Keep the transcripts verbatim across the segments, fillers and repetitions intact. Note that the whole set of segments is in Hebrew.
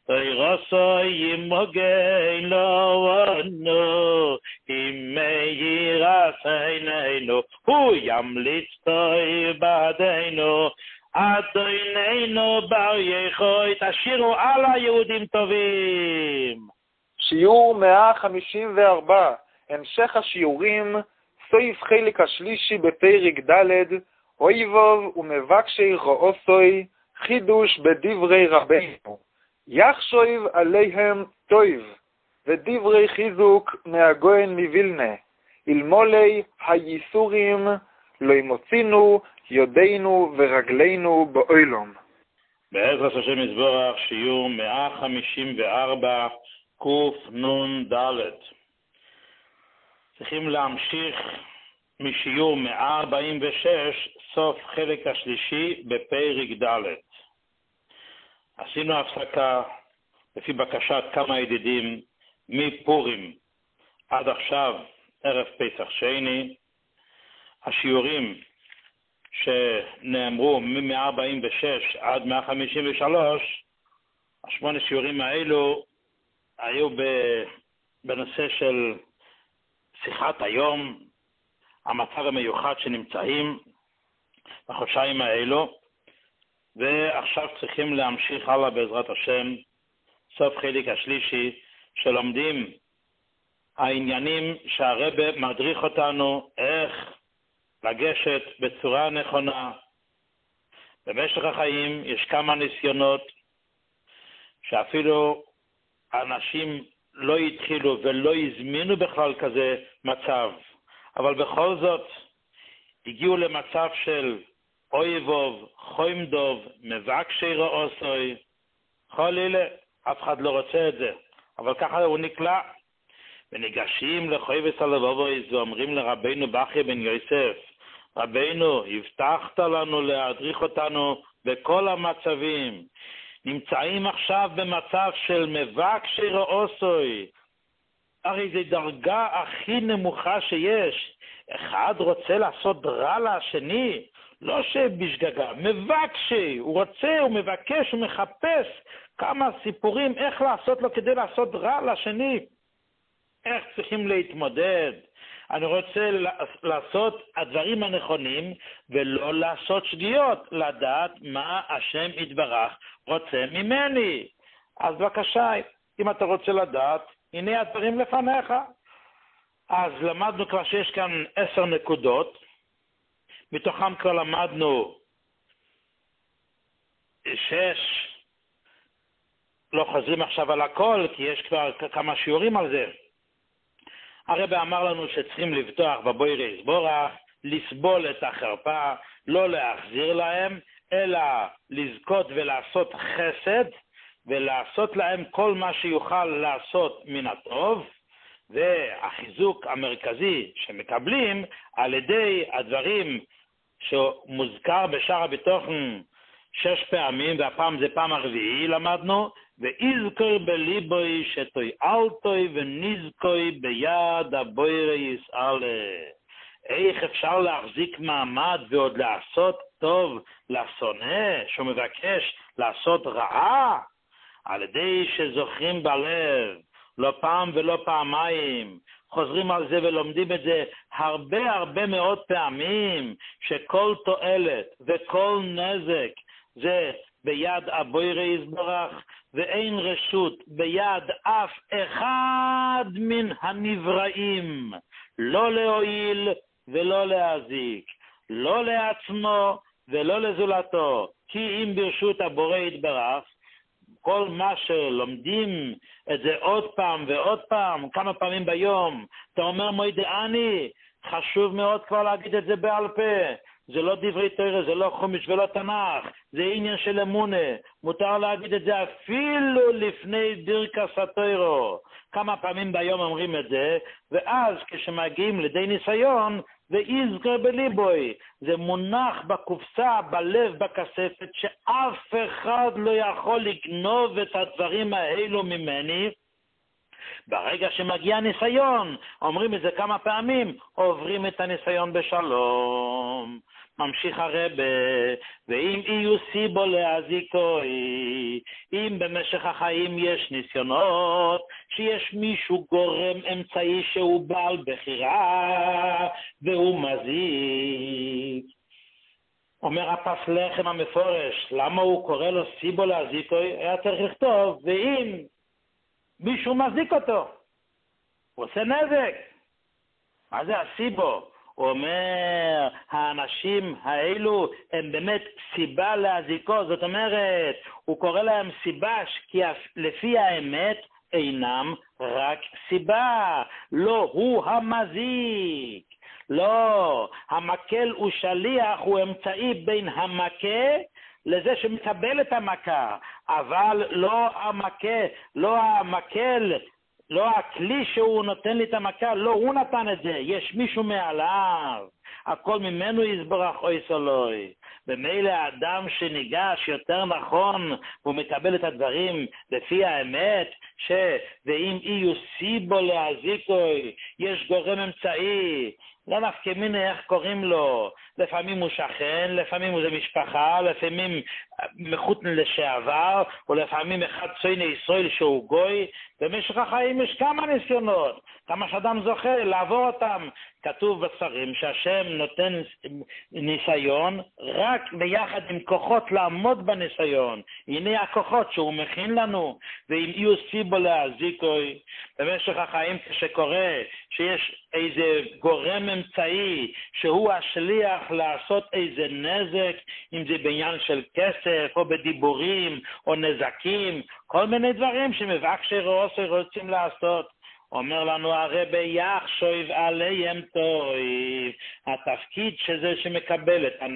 תירוסו ימוגן לנו, אם ירס עינינו, הוא ימליץ טוב בעדנו, אדוננו בר יכוי, תשירו על היהודים טובים. שיעור מאה חמישים וארבע, המשך השיעורים, סעיף חלק השלישי בפרק ד', אויבוב ומבקשי רעוסוי, חידוש בדברי רבינו. יחשוב עליהם טוב, ודברי חיזוק מהגויין מבילנה, אלמולי הייסורים לא ימוצינו יודינו ורגלינו באוילום. בעזרת השם יתברך, שיעור מאה חמישים וארבע, קוף נון ד'. צריכים להמשיך משיעור מאה ארבעים ושש, סוף חלק השלישי בפרק ד'. עשינו הפסקה לפי בקשת כמה ידידים מפורים עד עכשיו ערב פסח שני. השיעורים שנאמרו מ-מאה ארבעים ושש עד מאה חמישים ושלוש, השמונה שיעורים האלו היו בנושא של שיחת היום, המצב המיוחד שנמצאים בחודשיים האלו, ועכשיו צריכים להמשיך הלאה בעזרת השם, סוף חלק השלישי, שלומדים העניינים שהרבא מדריך אותנו איך לגשת בצורה נכונה. במשך החיים יש כמה ניסיונות שאפילו אנשים לא התחילו ולא הזמינו בכלל כזה מצב, אבל בכל זאת הגיעו למצב של אויבוב, חוימדוב, מבקשי רעוסוי, חלילה, אף אחד לא רוצה את זה, אבל ככה הוא נקלע. וניגשים לחויבס הלבובויז ואומרים לרבינו בכי בן יוסף, רבינו, הבטחת לנו להדריך אותנו בכל המצבים. נמצאים עכשיו במצב של מבקשי רעוסוי. הרי זו דרגה הכי נמוכה שיש. אחד רוצה לעשות רע לשני, לא שבשגגה, מבקשי, הוא רוצה, הוא מבקש, הוא מחפש כמה סיפורים איך לעשות לו כדי לעשות רע לשני. איך צריכים להתמודד? אני רוצה לעשות הדברים הנכונים ולא לעשות שגיאות, לדעת מה השם יתברך רוצה ממני. אז בבקשה, אם אתה רוצה לדעת, הנה הדברים לפניך. אז למדנו כבר שיש כאן עשר נקודות, מתוכם כבר למדנו שש, לא חוזרים עכשיו על הכל, כי יש כבר כמה שיעורים על זה. הרב אמר לנו שצריכים לבטוח בבוירי יסבורך, לסבול את החרפה, לא להחזיר להם, אלא לזכות ולעשות חסד, ולעשות להם כל מה שיוכל לעשות מן הטוב, והחיזוק המרכזי שמקבלים על ידי הדברים שמוזכר בשער הביטחון שש פעמים, והפעם זה פעם הרביעי למדנו, ואיזכוי בליבוי שתוי אלתוי ונזכוי ביד הבוירי יסעלה. איך אפשר להחזיק מעמד ועוד לעשות טוב לשונא שהוא מבקש לעשות רעה? על ידי שזוכרים בלב, לא פעם ולא פעמיים, חוזרים על זה ולומדים את זה הרבה הרבה מאוד פעמים, שכל תועלת וכל נזק זה ביד הבוירי יסבורך, ואין רשות ביד אף אחד מן הנבראים, לא להועיל ולא להזיק, לא לעצמו ולא לזולתו, כי אם ברשות הבורא יתברך, כל מה שלומדים את זה עוד פעם ועוד פעם, כמה פעמים ביום, אתה אומר מוידעני, חשוב מאוד כבר להגיד את זה בעל פה, זה לא דברי תורה, זה לא חומש ולא תנ"ך, זה עניין של אמונה, מותר להגיד את זה אפילו לפני ברכת התורה. כמה פעמים ביום אומרים את זה, ואז כשמגיעים לידי ניסיון, ואיזכר בליבוי, זה מונח בקופסה, בלב, בכספת, שאף אחד לא יכול לגנוב את הדברים האלו ממני. ברגע שמגיע ניסיון, אומרים את זה כמה פעמים, עוברים את הניסיון בשלום. ממשיך הרב, ואם יהיו סיבו להזיקוי, אם במשך החיים יש ניסיונות, שיש מישהו גורם אמצעי שהוא בעל בחירה, והוא מזיק. אומר הפס לחם המפורש, למה הוא קורא לו סיבו להזיקוי? היה צריך לכתוב, ואם מישהו מזיק אותו, הוא עושה נזק. מה זה הסיבו? הוא אומר, האנשים האלו הם באמת סיבה להזיקו, זאת אומרת, הוא קורא להם סיבה, כי לפי האמת אינם רק סיבה, לא הוא המזיק. לא, המקל הוא שליח, הוא אמצעי בין המכה לזה שמקבל את המכה, אבל לא המכה, לא המקל, לא הכלי שהוא נותן לי את המכה, לא הוא נתן את זה, יש מישהו מעליו, הכל ממנו יסברך אוי סולוי. במילא האדם שניגש יותר נכון, הוא מקבל את הדברים לפי האמת, שאם יהיו סיבו להזיקוי, יש גורם אמצעי, לא נפקא מינה איך קוראים לו, לפעמים הוא שכן, לפעמים זה משפחה, לפעמים מחותן לשעבר, ולפעמים אחד צויני ישראל שהוא גוי. במשך החיים יש כמה ניסיונות, כמה שאדם זוכה לעבור אותם. כתוב בספרים שהשם נותן ניסיון רק ביחד עם כוחות לעמוד בניסיון. הנה הכוחות שהוא מכין לנו, ואם יהיו סיבו להזיקוי, במשך החיים כשקורה שיש איזה גורם אמצעי שהוא השליח לעשות איזה נזק, אם זה בעניין של כסף או בדיבורים או נזקים, כל מיני דברים שמבקשי רעוסי רוצים לעשות. אומר לנו הרבי יחשוב עליהם טוב, התפקיד שזה שמקבל את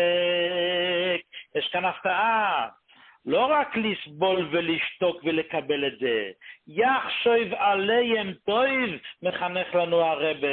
הנזק, יש כאן הפתעה, לא רק לסבול ולשתוק ולקבל את זה, יחשוב עליהם טוב, מחנך לנו הרבי.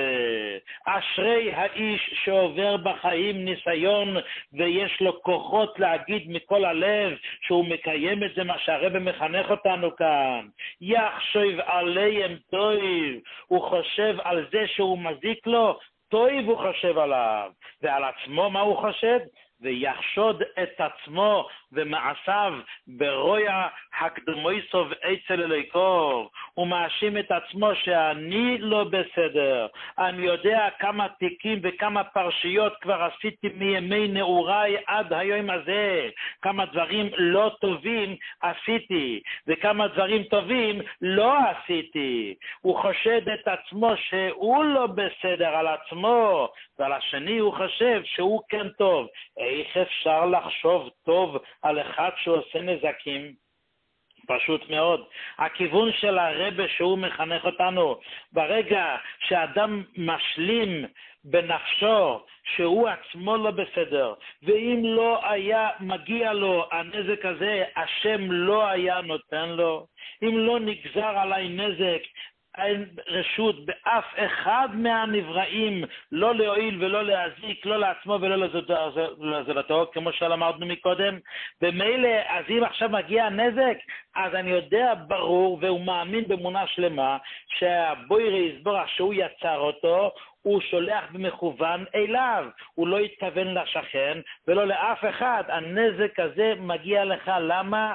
אשרי האיש שעובר בחיים ניסיון ויש לו כוחות להגיד מכל הלב שהוא מקיים את זה, מה שהרבי מחנך אותנו כאן. יחשוב עליהם טוב, הוא חושב על זה שהוא מזיק לו, טוב הוא חושב עליו, ועל עצמו מה הוא חושב? ויחשוד את עצמו ומעשיו ברויה הקדמויסוב אצל אליקוב. הוא מאשים את עצמו שאני לא בסדר. אני יודע כמה תיקים וכמה פרשיות כבר עשיתי מימי נעוריי עד היום הזה. כמה דברים לא טובים עשיתי, וכמה דברים טובים לא עשיתי. הוא חושד את עצמו שהוא לא בסדר על עצמו, ועל השני הוא חושב שהוא כן טוב. איך אפשר לחשוב טוב על אחד שעושה נזקים? פשוט מאוד. הכיוון של הרבי שהוא מחנך אותנו, ברגע שאדם משלים בנפשו שהוא עצמו לא בסדר, ואם לא היה מגיע לו הנזק הזה, השם לא היה נותן לו. אם לא נגזר עליי נזק, אין רשות באף אחד מהנבראים לא להועיל ולא להזיק, לא לעצמו ולא לזולתו, כמו שלמדנו מקודם. במילא, אז אם עכשיו מגיע הנזק, אז אני יודע ברור והוא מאמין באמונה שלמה שהבוירי יסברך שהוא יצר אותו, הוא שולח במכוון אליו, הוא לא התכוון לשכן ולא לאף אחד. הנזק הזה מגיע לך, למה?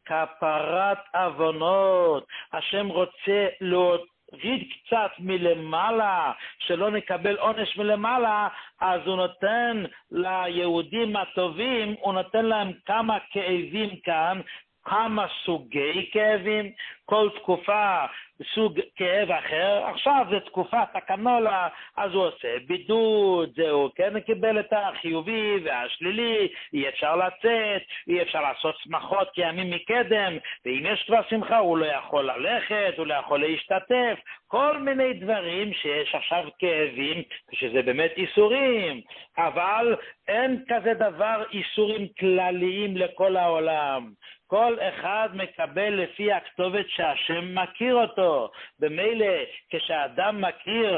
כפרת אבונות. השם רוצה להוריד קצת מלמעלה, שלא נקבל עונש מלמעלה, אז הוא נותן ליהודים הטובים, הוא נותן להם כמה כאבים כאן, כמה סוגי כאבים, כל תקופה סוג כאב אחר. עכשיו זה תקופת הקנולה, אז הוא עושה בידוד, זהו, כן, קיבל את החיובי והשלילי, אי אפשר לצאת, אי אפשר לעשות שמחות כימים מקדם, ואם יש כבר שמחה הוא לא יכול ללכת, הוא לא יכול להשתתף, כל מיני דברים שיש עכשיו כאבים, שזה באמת איסורים, אבל אין כזה דבר איסורים כלליים לכל העולם. כל אחד מקבל לפי הכתובת שהשם מכיר אותו. במילא כשאדם מכיר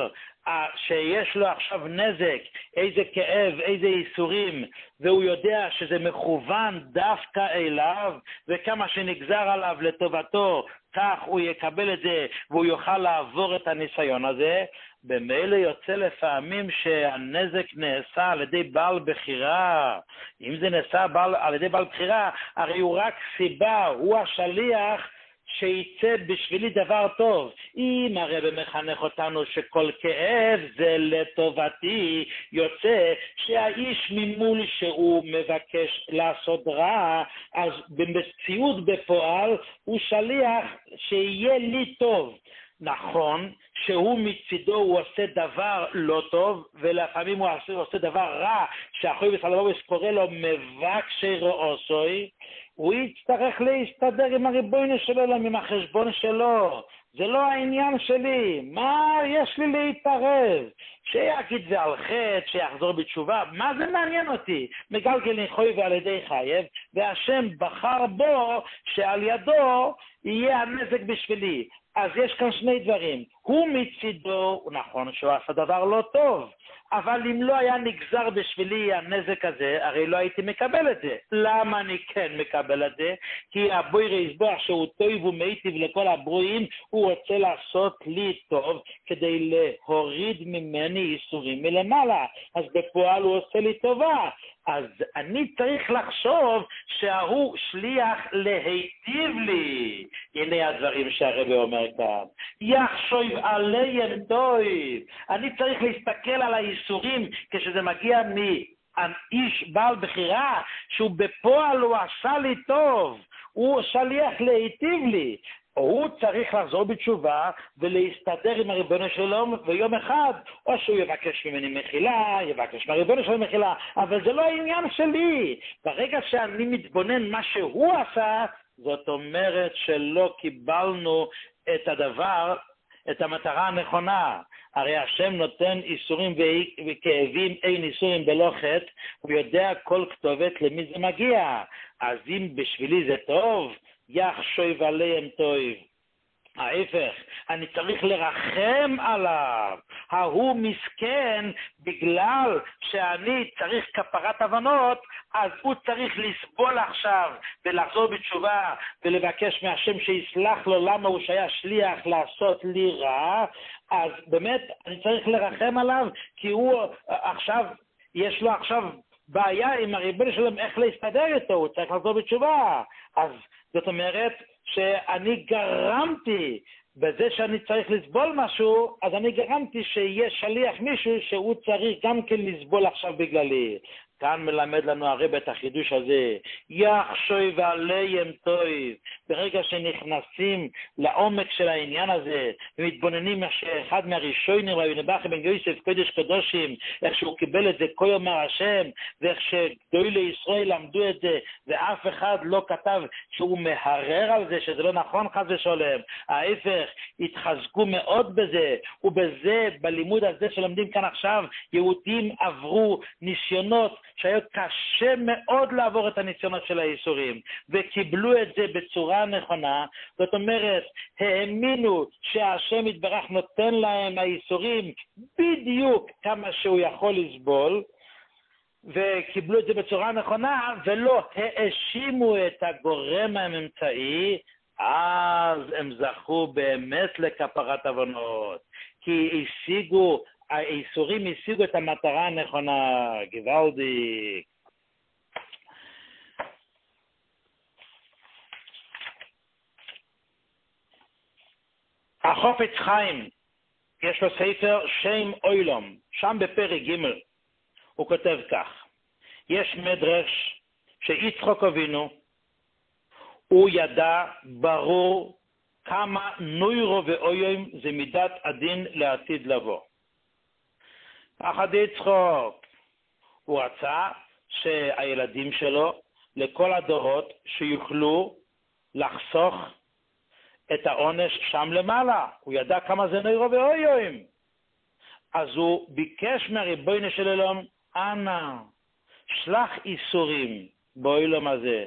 שיש לו עכשיו נזק, איזה כאב, איזה איסורים, והוא יודע שזה מכוון דווקא אליו, וכמה שנגזר עליו לטובתו, כך הוא יקבל את זה, והוא יוכל לעבור את הניסיון הזה. במילא יוצא לפעמים שהנזק נעשה על ידי בעל בחירה. אם זה נעשה בעל, על ידי בעל בחירה, הרי הוא רק סיבה, הוא השליח שיצא בשבילי דבר טוב. אם הרב מחנך אותנו שכל כאב זה לטובתי, יוצא שהאיש ממול שהוא מבקש לעשות רע, אז במציאות בפועל הוא שליח שיהיה לי טוב. נכון שהוא מצידו הוא עושה דבר לא טוב, ולפעמים הוא עושה, עושה דבר רע, שהחוי וסלמובס קורא לו מבקשי רעוסוי, הוא יצטרך להסתדר עם הריבונו שלו, עם החשבון שלו. זה לא העניין שלי. מה יש לי להתערב? שיגיד זה על חטא, שיחזור בתשובה. מה זה מעניין אותי? מגלגל נחוי ועל ידי חייב, והשם בחר בו שעל ידו יהיה הנזק בשבילי. אז יש כאן שני דברים. הוא מצידו, נכון שהוא עשה דבר לא טוב, אבל אם לא היה נגזר בשבילי הנזק הזה, הרי לא הייתי מקבל את זה. למה אני כן מקבל את זה? כי הבוירה יסבוח שהוא טוב ומיטיב לכל הברואים, הוא רוצה לעשות לי טוב כדי להוריד ממני איסורים מלמעלה. אז בפועל הוא עושה לי טובה. אז אני צריך לחשוב שהוא שליח להיטיב לי. הנה הדברים שהרבי אומר כאן. יחשוב עליהם טוב. אני צריך להסתכל על האיסורים כשזה מגיע מאיש בעל בחירה, שהוא בפועל הוא עשה לי טוב. הוא שליח להיטיב לי. הוא צריך לחזור בתשובה ולהסתדר עם הריבונו שלום, ויום אחד או שהוא יבקש ממני מחילה, יבקש מהריבונו שלום מחילה, אבל זה לא העניין שלי. ברגע שאני מתבונן מה שהוא עשה, זאת אומרת שלא קיבלנו את הדבר, את המטרה הנכונה. הרי השם נותן איסורים וכאבים, אין איסורים בלא חטא, הוא יודע כל כתובת למי זה מגיע. אז אם בשבילי זה טוב, יחשוב עליהם טוב. ההפך, אני צריך לרחם עליו. ההוא מסכן, בגלל שאני צריך כפרת הבנות, אז הוא צריך לסבול עכשיו ולחזור בתשובה ולבקש מהשם שיסלח לו למה הוא שהיה שליח לעשות לי רע. אז באמת אני צריך לרחם עליו, כי הוא עכשיו, יש לו עכשיו בעיה עם הריבונו שלהם איך להסתדר איתו, הוא צריך לחזור בתשובה. אז זאת אומרת שאני גרמתי בזה שאני צריך לסבול משהו, אז אני גרמתי שיהיה שליח מישהו שהוא צריך גם כן לסבול עכשיו בגללי. כאן מלמד לנו הרב את החידוש הזה. יחשוב עליהם טוב. ברגע שנכנסים לעומק של העניין הזה, ומתבוננים שאחד מהראשונים, רבי נבחי בן יוסף, קודש קדושים, איך שהוא קיבל את זה כה יאמר השם, ואיך שגדולי ישראל למדו את זה, ואף אחד לא כתב שהוא מהרר על זה, שזה לא נכון חס ושלום. ההפך, התחזקו מאוד בזה, ובזה, בלימוד הזה שלמדים כאן עכשיו, יהודים עברו ניסיונות, שהיה קשה מאוד לעבור את הניסיונות של האיסורים, וקיבלו את זה בצורה נכונה. זאת אומרת, האמינו שהשם יתברך נותן להם האיסורים בדיוק כמה שהוא יכול לסבול, וקיבלו את זה בצורה נכונה, ולא האשימו את הגורם הממצאי, אז הם זכו באמת לכפרת עוונות, כי השיגו, האיסורים השיגו את המטרה הנכונה. גוואלדי. החופץ חיים, יש לו ספר שם אוילום, שם בפרק ג' הוא כותב כך: יש מדרש שיצחק אבינו, הוא ידע ברור כמה נוירו ואויים זה מידת הדין לעתיד לבוא. אחד יצחק, הוא רצה שהילדים שלו, לכל הדורות, שיוכלו לחסוך את העונש שם למעלה. הוא ידע כמה זה נוירו ואויים. אז הוא ביקש מהריבונו של עולם, אנא, שלח איסורים בעולם הזה,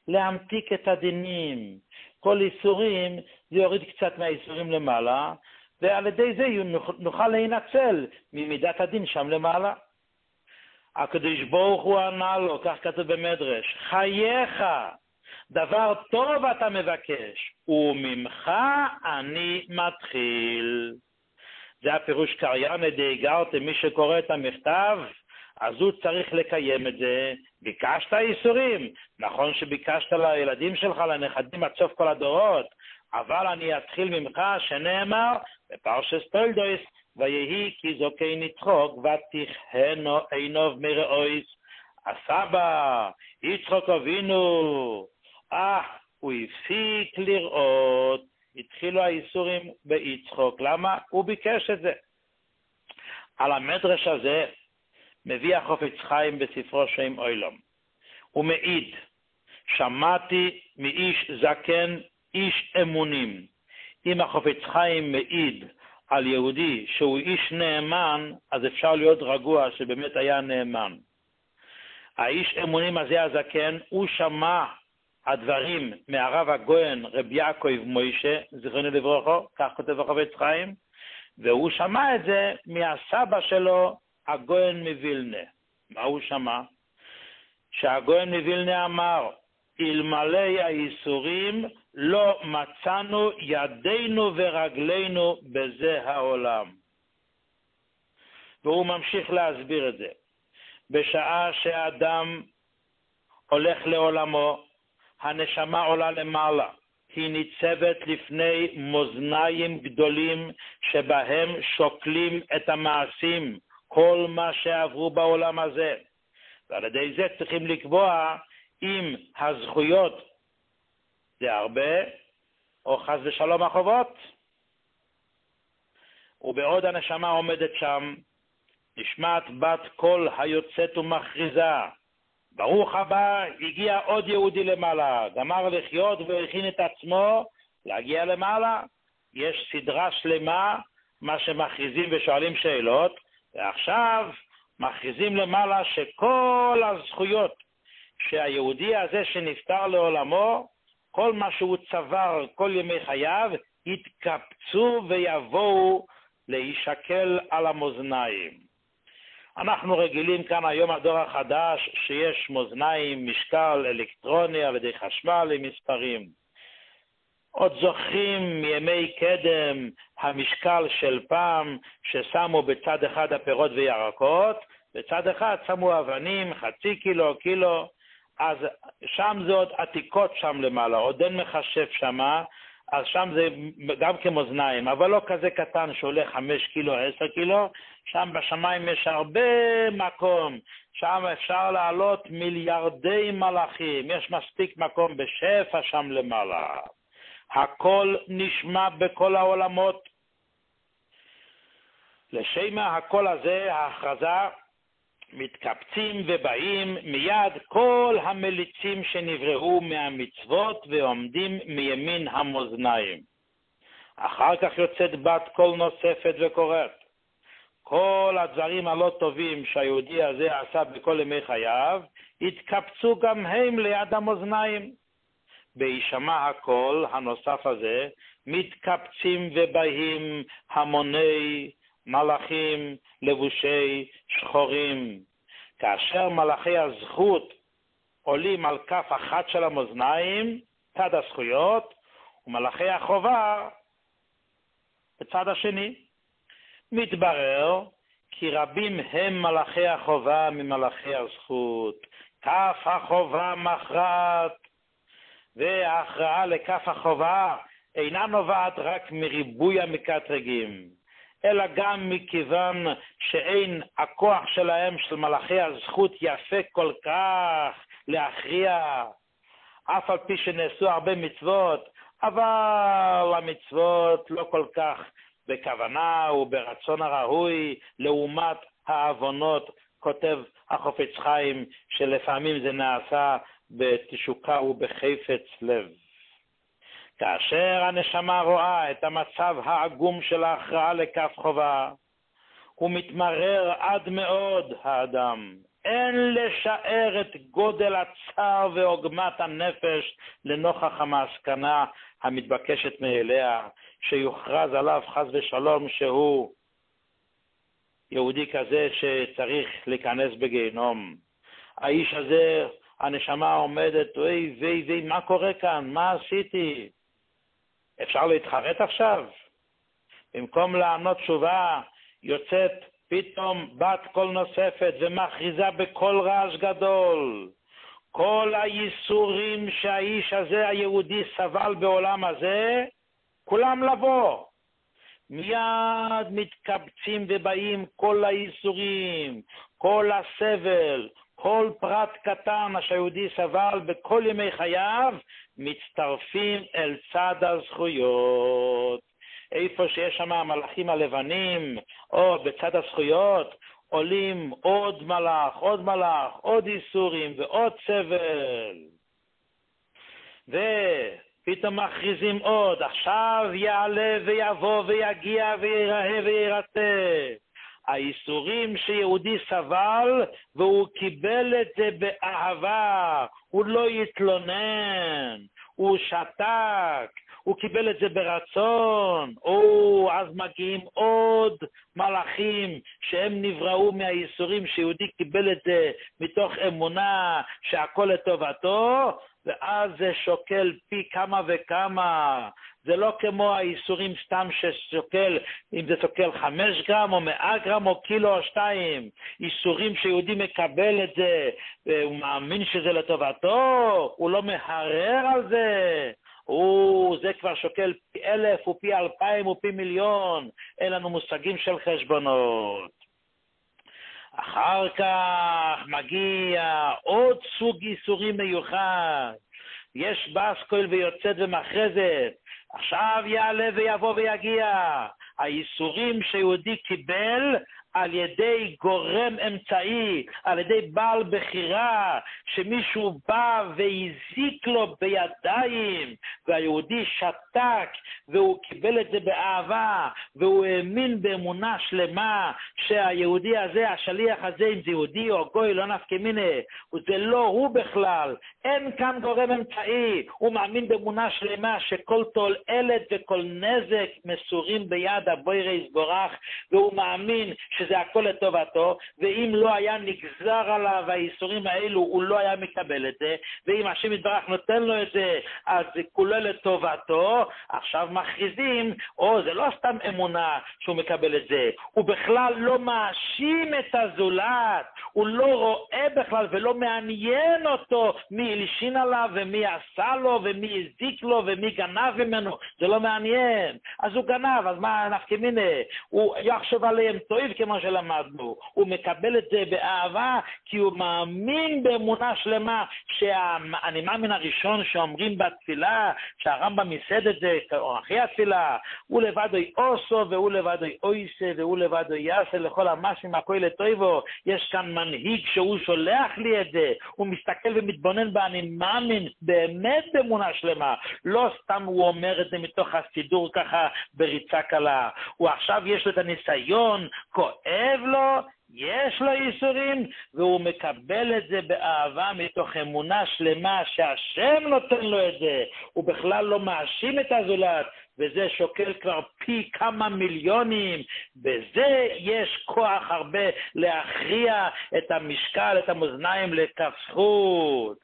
להמתיק את הדינים. כל איסורים, זה יוריד קצת מהאיסורים למעלה, ועל ידי זה נוכל להינצל ממידת הדין שם למעלה. הקדוש ברוך הוא ענה לו, כך כתוב במדרש, חייך, דבר טוב אתה מבקש, וממך אני מתחיל. זה הפירוש קריין דאיגרתם, מי שקורא את המכתב, אז הוא צריך לקיים את זה. ביקשת איסורים, נכון שביקשת לילדים שלך, לנכדים עד סוף כל הדורות, אבל אני אתחיל ממך, שנאמר בפרשת תולדות, ויהי כי זוקי נצחוק ותכהנו עינוב מרעויס. הסבא יצחק אבינו, אה, הוא הפסיק לראות, התחילו האיסורים ביצחוק. למה? הוא ביקש את זה. על המדרש הזה מביא החפץ חיים בספרו שם עולם. הוא מעיד, שמעתי מאיש זקן, איש אמונים. אם החפץ חיים מעיד על יהודי שהוא איש נאמן, אז אפשר להיות רגוע שבאמת היה נאמן. האיש אמונים הזה הזקן, הוא שמע הדברים מהרב הגויין רבי יעקב מוישה, זיכרונו לברכה, כך כותב החפץ חיים, והוא שמע את זה מהסבא שלו, הגויין מווילנה. מה הוא שמע? שהגויין מווילנה אמר, אלמלא האיסורים לא מצאנו ידינו ורגלינו בזה העולם. והוא ממשיך להסביר את זה. בשעה שהאדם הולך לעולמו, הנשמה עולה למעלה. היא ניצבת לפני מאזניים גדולים שבהם שוקלים את המעשים, כל מה שעברו בעולם הזה. ועל ידי זה צריכים לקבוע אם הזכויות זה הרבה, או חס ושלום החובות. ובעוד הנשמה עומדת שם, נשמעת בת קול היוצאת ומכריזה, ברוך הבא, הגיע עוד יהודי למעלה, גמר לחיות והכין את עצמו להגיע למעלה. יש סדרה שלמה, מה שמכריזים ושואלים שאלות, ועכשיו מכריזים למעלה שכל הזכויות שהיהודי הזה שנפטר לעולמו, כל מה שהוא צבר כל ימי חייו, יתקפצו ויבואו להישקל על המאזניים. אנחנו רגילים כאן היום הדור החדש שיש מאזניים, משקל אלקטרוני על ידי חשמל עם מספרים. עוד זוכרים מימי קדם המשקל של פעם ששמו בצד אחד הפירות וירקות, בצד אחד שמו אבנים, חצי קילו, קילו, אז שם זה עוד עתיקות שם למעלה, עוד אין מחשב שמה, אז שם זה גם כמאזניים, אבל לא כזה קטן שעולה חמש קילו, עשר קילו, שם בשמיים יש הרבה מקום, שם אפשר לעלות מיליארדי מלאכים, יש מספיק מקום בשפע שם למעלה. הכל נשמע בכל העולמות. לשם הקול הזה, ההכרזה, מתקבצים ובאים מיד כל המליצים שנבראו מהמצוות ועומדים מימין המאזניים. אחר כך יוצאת בת קול נוספת וקוראת, כל הדברים הלא טובים שהיהודי הזה עשה בכל ימי חייו, התקבצו גם הם ליד המאזניים. בהישמע הקול הנוסף הזה, מתקבצים ובאים המוני מלאכים לבושי שחורים. כאשר מלאכי הזכות עולים על כף אחת של המאזניים, צד הזכויות, ומלאכי החובה בצד השני. מתברר כי רבים הם מלאכי החובה ממלאכי הזכות. כף החובה מכרעת, וההכרעה לכף החובה אינה נובעת רק מריבוי המקטרגים, אלא גם מכיוון שאין הכוח שלהם של מלאכי הזכות יפה כל כך להכריע, אף על פי שנעשו הרבה מצוות, אבל המצוות לא כל כך בכוונה וברצון הראוי, לעומת העוונות, כותב החפץ חיים, שלפעמים זה נעשה בתשוקה ובחפץ לב. כאשר הנשמה רואה את המצב העגום של ההכרעה לכף חובה, הוא מתמרר עד מאוד האדם. אין לשער את גודל הצער ועוגמת הנפש לנוכח המסקנה המתבקשת מאליה, שיוכרז עליו חס ושלום שהוא יהודי כזה שצריך להיכנס בגיהנום. האיש הזה, הנשמה עומדת, אוי ווי ווי, מה קורה כאן? מה עשיתי? אפשר להתחרט עכשיו? במקום לענות תשובה, יוצאת פתאום בת קול נוספת ומכריזה בקול רעש גדול. כל הייסורים שהאיש הזה, היהודי, סבל בעולם הזה, כולם לבוא. מיד מתקבצים ובאים כל הייסורים, כל הסבל, כל פרט קטן שהיהודי סבל בכל ימי חייו, מצטרפים אל צד הזכויות. איפה שיש שם המלאכים הלבנים, או בצד הזכויות, עולים עוד מלאך, עוד מלאך, עוד איסורים ועוד סבל. ופתאום מכריזים עוד, עכשיו יעלה ויבוא ויגיע ויראה וירצה. האיסורים שיהודי סבל, והוא קיבל את זה באהבה, הוא לא יתלונן, הוא שתק, הוא קיבל את זה ברצון. או, אז מגיעים עוד מלאכים שהם נבראו מהאיסורים, שיהודי קיבל את זה מתוך אמונה שהכל לטובתו, ואז זה שוקל פי כמה וכמה. זה לא כמו האיסורים סתם ששוקל, אם זה שוקל חמש גרם או מאה גרם או קילו או שתיים. איסורים שיהודי מקבל את זה, הוא מאמין שזה לטובתו, הוא לא מהרר על זה. הוא, זה כבר שוקל פי אלף ופי אלפיים ופי מיליון. אין לנו מושגים של חשבונות. אחר כך מגיע עוד סוג איסורים מיוחד. יש באסקול ויוצאת ומחרזת. עכשיו יעלה ויבוא ויגיע. האיסורים שיהודי קיבל על ידי גורם אמצעי, על ידי בעל בחירה, שמישהו בא והזיק לו בידיים, והיהודי שתק, והוא קיבל את זה באהבה, והוא האמין באמונה שלמה, שהיהודי הזה, השליח הזה, אם זה יהודי או גוי, לא נפקא מינה, זה לא הוא בכלל, אין כאן גורם אמצעי, הוא מאמין באמונה שלמה, שכל תועלת וכל נזק מסורים ביד הבורא יתברך, והוא מאמין שזה הכל לטובתו, ואם לא היה נגזר עליו האיסורים האלו, הוא לא היה מקבל את זה, ואם השם יתברך נותן לו את זה, אז זה כולל לטובתו. עכשיו מכריזים, או זה לא סתם אמונה שהוא מקבל את זה, הוא בכלל לא מאשים את הזולת, הוא לא רואה בכלל ולא מעניין אותו מי הלשין עליו ומי עשה לו ומי הזיק לו ומי גנב ממנו, זה לא מעניין. אז הוא גנב, אז מה נפקא מינה? הוא יחשוב עליהם טוב כמו שלמדנו, הוא מקבל את זה באהבה, כי הוא מאמין באמונה שלמה, שאני מאמין הראשון שאומרים בתפילה, שהרמב"ם ייסד את זה, אחרי התפילה, הוא לבדו אוסו, והוא לבדו אויסה, והוא לבדו יעשה לכל המשים הכל לטובו. יש כאן מנהיג שהוא שולח לי את זה, הוא מסתכל ומתבונן בה, אני מאמין באמת באמונה שלמה, לא סתם הוא אומר את זה מתוך הסידור ככה בריצה קלה. הוא עכשיו יש לו את הניסיון, כואב לו, יש לו איסורים, והוא מקבל את זה באהבה מתוך אמונה שלמה שהשם נותן לו את זה. הוא בכלל לא מאשים את הזולת, וזה שוקל כבר פי כמה מיליונים. בזה יש כוח הרבה להכריע את המשקל, את המאזניים לכף זכות.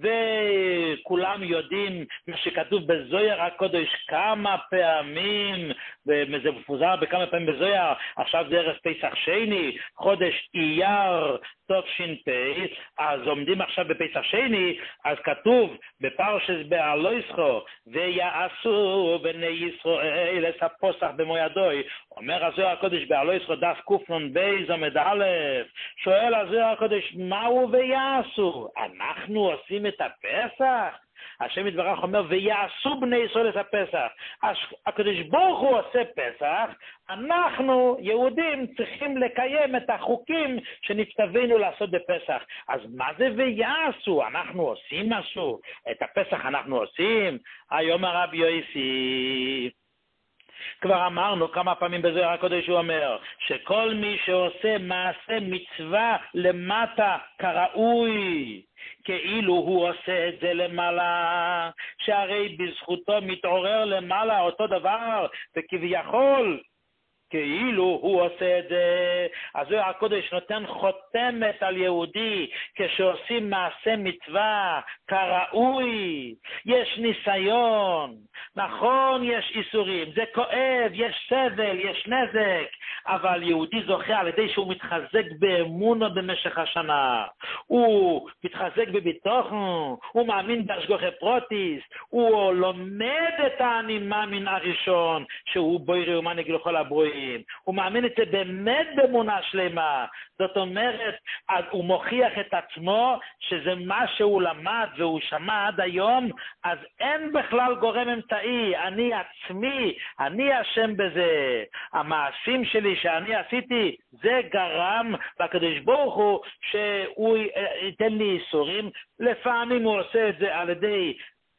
וכולם יודעים מה שכתוב בזוהר הקודש כמה פעמים, וזה מפוזר בכמה פעמים בזוהר. עכשיו זה ערב פסח שני, חודש אייר תש"פ, אז עומדים עכשיו בפסח שני, אז כתוב בפרשת בעלויסחו, ויעשו בני ישראל את הפוסח במו ידוי. אומר הזוהר הקודש בעלויסחו דף קנ"ב עמוד א', שואל הזוהר הקודש, מהו ויעשו? אנחנו עושים את הפסח? השם יתברך אומר, ויעשו בני ישראל את הפסח. הקדוש ברוך הוא עושה פסח, אנחנו יהודים צריכים לקיים את החוקים שנצטווינו לעשות בפסח. אז מה זה ויעשו? אנחנו עושים משהו? את הפסח אנחנו עושים? היום הרב יוסי, כבר אמרנו כמה פעמים בזוהר הקודש, הוא אומר שכל מי שעושה מעשה מצווה למטה כראוי, כאילו הוא עושה את זה למעלה, שהרי בזכותו מתעורר למעלה אותו דבר, וכביכול כאילו הוא עושה את זה. אז זוהר הקודש נותן חותמת על יהודי כשעושים מעשה מצווה כראוי. יש ניסיון, נכון, יש איסורים, זה כואב, יש סבל, יש נזק, אבל יהודי זוכה על ידי שהוא מתחזק באמונו במשך השנה, הוא מתחזק בביטחון, הוא מאמין בהשגחה פרוטיס, הוא לומד את האני מאמין הראשון שהוא בורא ומנהיג לכל הברואים, הוא מאמין את זה באמת באמונה שלמה. זאת אומרת, הוא מוכיח את עצמו שזה מה שהוא למד והוא שמע עד היום, אז אין בכלל גורם אמצעי, אני עצמי, אני אשם בזה, המעשים שלי שאני עשיתי, זה גרם לקדוש ברוך הוא שהוא ייתן לי איסורים. לפעמים הוא עושה את זה על ידי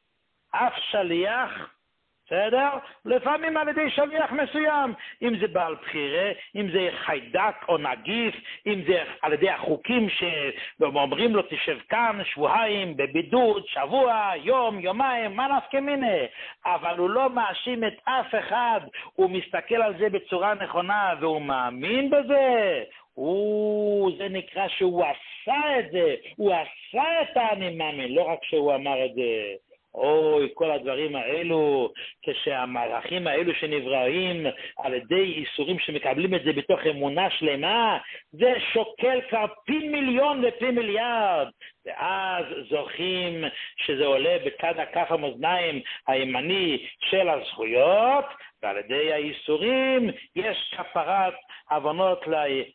אף שליח, בסדר? לפעמים על ידי שליח מסוים, אם זה בעל בחירה, אם זה חיידק או נגיף, אם זה על ידי החוקים שאומרים לו תשב כאן שבועיים בבידוד, שבוע, יום, יומיים, מה נפקא מינה? אבל הוא לא מאשים את אף אחד, הוא מסתכל על זה בצורה נכונה והוא מאמין בזה. הוא, זה נקרא שהוא עשה את זה, הוא עשה את האני מאמין, לא רק שהוא אמר את זה. אוי, כל הדברים האלו, כשהמערכים האלו שנבראים על ידי איסורים שמקבלים את זה בתוך אמונה שלמה, זה שוקל כבר פי מיליון ופי מיליארד, ואז זוכים שזה עולה בצד הכף המאזניים הימני של הזכויות, ועל ידי האיסורים יש כפרת עוונות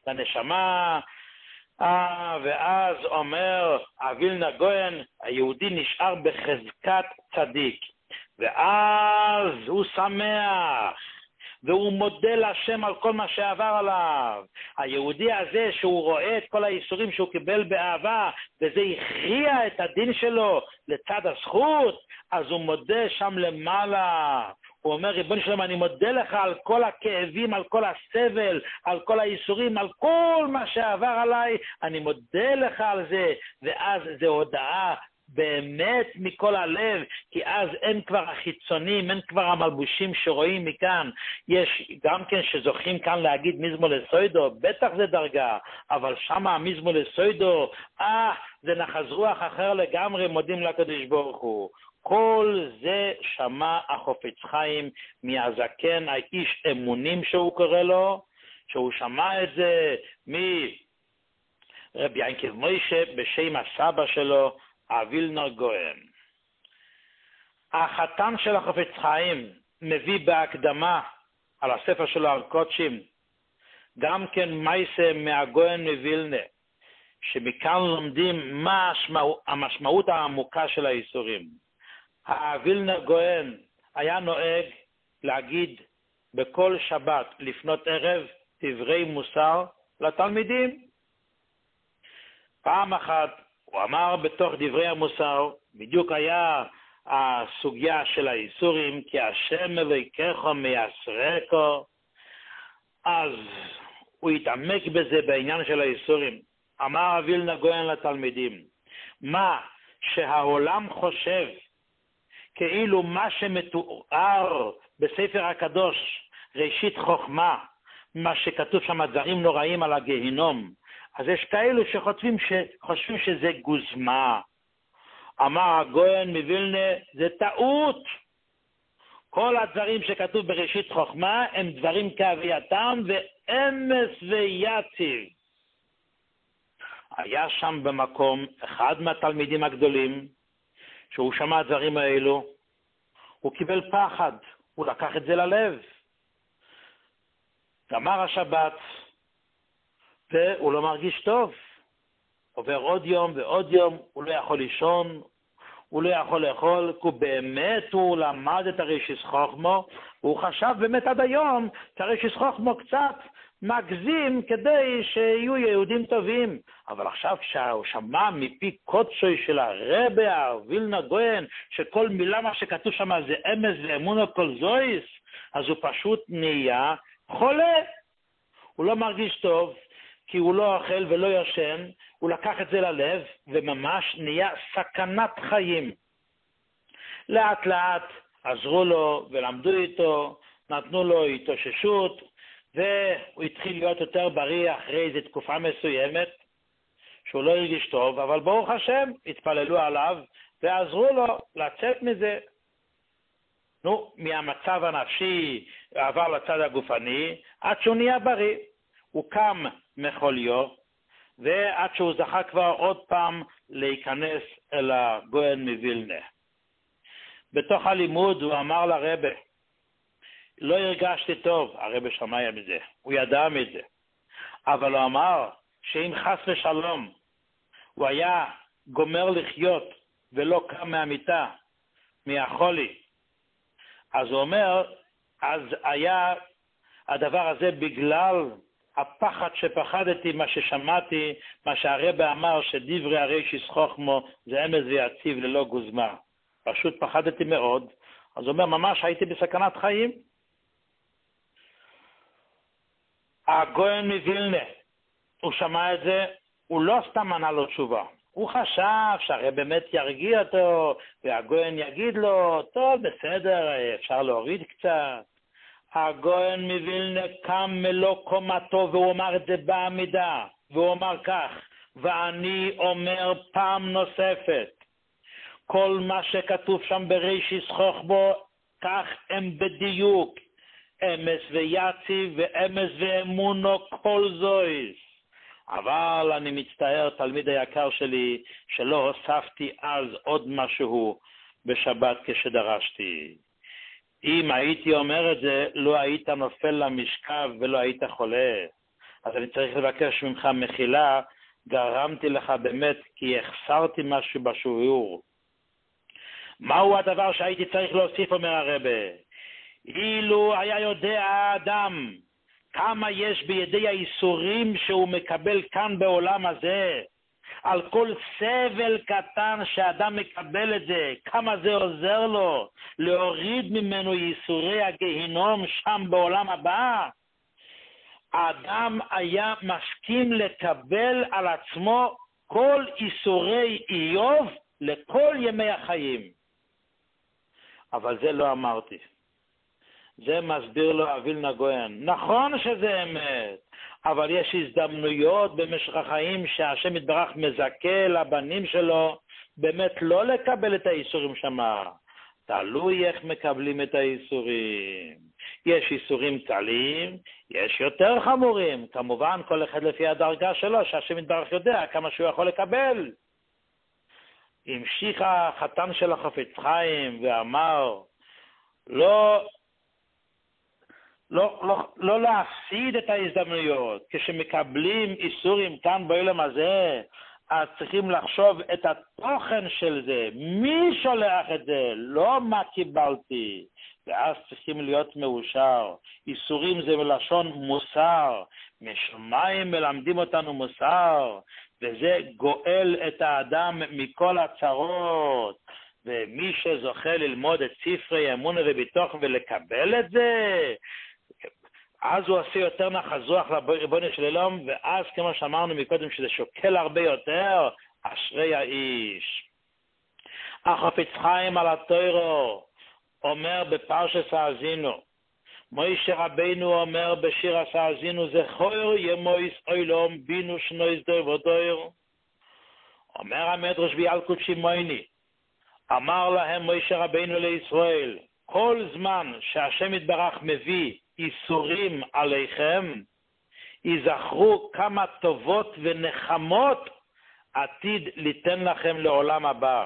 לנשמה. אה, ואז אומר הווילנה גויין, היהודי נשאר בחזקת צדיק, ואז הוא שמח והוא מודה להשם על כל מה שעבר עליו. היהודי הזה שהוא רואה את כל האיסורים שהוא קיבל באהבה, וזה הכריע את הדין שלו לצד הזכות, אז הוא מודה שם למעלה. הוא אומר, ריבונו שלום, אני מודה לך על כל הכאבים, על כל הסבל, על כל האיסורים, על כל מה שעבר עליי, אני מודה לך על זה. ואז זה הודעה באמת מכל הלב, כי אז אין כבר החיצונים, אין כבר המלבושים שרואים מכאן. יש גם כן שזוכים כאן להגיד מזמור לסוידו, בטח זה דרגה, אבל שמה המזמור לסוידו, אה, זה נחז רוח אחר לגמרי, מודים לקדוש ברוך הוא. כל זה שמע החופץ חיים מהזקן, האיש אמונים שהוא קורא לו, שהוא שמע את זה מרבי ינקב מוישה בשם הסבא שלו, הווילנה גויין. החתן של החופץ חיים מביא בהקדמה על הספר שלו על קודשים, גם כן מייסה מהגויין מווילנה, שמכאן לומדים מה המשמעות העמוקה של האיסורים. הווילנה גויין היה נוהג להגיד בכל שבת לפנות ערב דברי מוסר לתלמידים. פעם אחת הוא אמר בתוך דברי המוסר, בדיוק היה הסוגיה של האיסורים, כי השם אלוהיכם מייסרךו, אז הוא התעמק בזה בעניין של האיסורים. אמר הווילנה גויין לתלמידים, מה שהעולם חושב כאילו מה שמתואר בספר הקדוש, ראשית חוכמה, מה שכתוב שם דברים נוראים על הגהינום, אז יש כאלו שחושבים, שחושבים שזה גוזמה. אמר הגויין מווילנה, זה טעות. כל הדברים שכתוב בראשית חוכמה הם דברים כהווייתם ואמס ויציב. היה שם במקום אחד מהתלמידים הגדולים, שהוא שמע הדברים האלו, הוא קיבל פחד, הוא לקח את זה ללב. גמר השבת, והוא לא מרגיש טוב. עובר עוד יום ועוד יום, הוא לא יכול לישון, הוא לא יכול לאכול, כי באמת הוא למד את הרישיס חוכמו, והוא חשב באמת עד היום, שהרישיס חוכמו קצת מגזים כדי שיהיו יהודים טובים. אבל עכשיו כשהוא שמע מפי קודשוי של הרבי וילנה גויין, שכל מילה מה שכתוב שם זה אמס ואמונו כל זויס, אז הוא פשוט נהיה חולה. הוא לא מרגיש טוב, כי הוא לא אוכל ולא ישן, הוא לקח את זה ללב, וממש נהיה סכנת חיים. לאט לאט עזרו לו ולמדו איתו, נתנו לו התאוששות, והוא התחיל להיות יותר בריא אחרי איזו תקופה מסוימת, שהוא לא הרגיש טוב, אבל ברוך השם, התפללו עליו, ועזרו לו לצאת מזה. נו, מהמצב הנפשי עבר לצד הגופני, עד שהוא נהיה בריא. הוא קם מחוליו, ועד שהוא זכה כבר עוד פעם להיכנס אל הגויין מווילנה. בתוך הלימוד הוא אמר לרבי, לא הרגשתי טוב, הרבי שמע מזה, הוא ידע מזה, אבל הוא אמר שאם חס ושלום הוא היה גומר לחיות ולא קם מהמיטה, מהחולי, אז הוא אומר, אז היה הדבר הזה בגלל הפחד שפחדתי, מה ששמעתי, מה שהרבי אמר, שדברי הרי שסחוכמו זה אמס ויציב ללא גוזמה. פשוט פחדתי מאוד, אז הוא אומר, ממש הייתי בסכנת חיים. הגויין מווילנה, הוא שמע את זה, הוא לא סתם ענה לו תשובה. הוא חשב שהרי באמת ירגיע אותו, והגויין יגיד לו, טוב, בסדר, אפשר להוריד קצת. הגויין מווילנה קם מלוא קומתו, והוא אמר את זה בעמידה, והוא אמר כך, ואני אומר פעם נוספת, כל מה שכתוב שם בריש סחוך בו, כך הם בדיוק, אמס ויציב ואמס ואמונו כל זויס. אבל אני מצטער, תלמיד היקר שלי, שלא הוספתי אז עוד משהו בשבת כשדרשתי. אם הייתי אומר את זה, לא היית נופל למשכב ולא היית חולה. אז אני צריך לבקש ממך מחילה, גרמתי לך באמת כי החסרתי משהו בשיעור. מהו הדבר שהייתי צריך להוסיף, אומר הרבי? אילו היה יודע האדם כמה יש בידי האיסורים שהוא מקבל כאן בעולם הזה, על כל סבל קטן שאדם מקבל את זה, כמה זה עוזר לו להוריד ממנו ייסורי הגהינום שם בעולם הבא, האדם היה מסכים לקבל על עצמו כל ייסורי איוב לכל ימי החיים. אבל זה לא אמרתי. זה מסביר לו הווילנה גויין. נכון שזה אמת, אבל יש הזדמנויות במשך החיים שהשם יתברך מזכה לבנים שלו באמת לא לקבל את האיסורים שמה. תלוי איך מקבלים את האיסורים. יש איסורים קלים, יש יותר חמורים. כמובן כל אחד לפי הדרגה שלו, שהשם יתברך יודע כמה שהוא יכול לקבל. המשיך החתן של החפץ חיים ואמר, לא... לא, לא, לא להפסיד את ההזדמנויות. כשמקבלים איסורים כאן בעולם הזה, אז צריכים לחשוב את התוכן של זה. מי שולח את זה? לא מה קיבלתי. ואז צריכים להיות מאושר. איסורים זה מלשון מוסר. משמיים מלמדים אותנו מוסר. וזה גואל את האדם מכל הצרות. ומי שזוכה ללמוד את ספרי אמונה וביטוח ולקבל את זה, אז הוא עושה יותר נחזוח לריבונו של עולם, ואז כמו שאמרנו מקודם שזה שוקל הרבה יותר, אשרי האיש. החפץ חיים על התורה אומר בפרשת האזינו, מוישה רבינו אומר בשיר האזינו, זכור ימויס אילום בינו שנויס דור ודור. אומר המדרש בילקוט שמעוני, אמר להם מוישה רבינו לישראל, כל זמן שהשם יתברך מביא איסורים עליכם, יזכרו כמה טובות ונחמות עתיד ליתן לכם לעולם הבא.